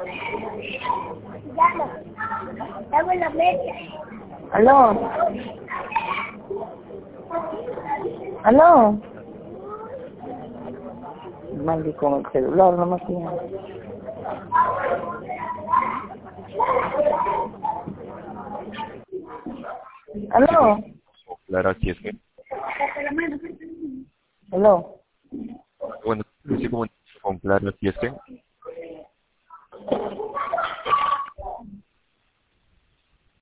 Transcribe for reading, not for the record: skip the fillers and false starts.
Dame la mecha. ¿Aló? ¿Aló? Mandi con el celular, no me tiene. ¿Aló? Claro, aquí es que. ¿Aló? Bueno, estoy con Claro, aquí es que.